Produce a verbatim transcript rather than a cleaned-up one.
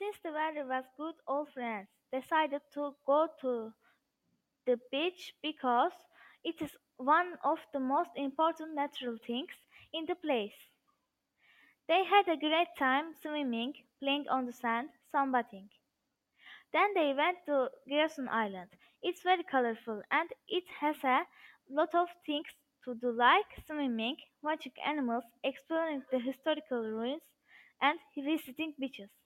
Since the weather was good, all friends decided to go to the beach because it is one of the most important natural things in the place. They had a great time swimming, playing on the sand, sunbathing. Then they went to Grayson Island. It's very colorful and it has a lot of things to do like swimming, watching animals, exploring the historical ruins, and visiting beaches.